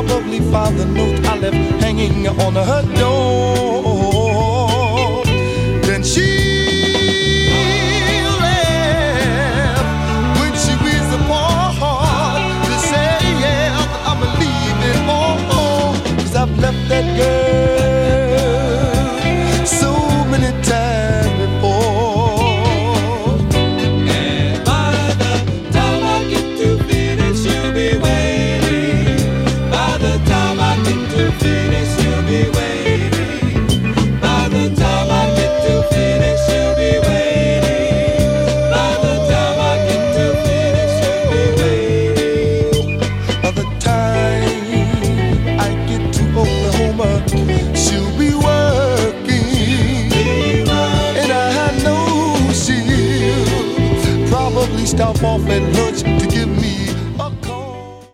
probably found the note I left hanging on her door. Then she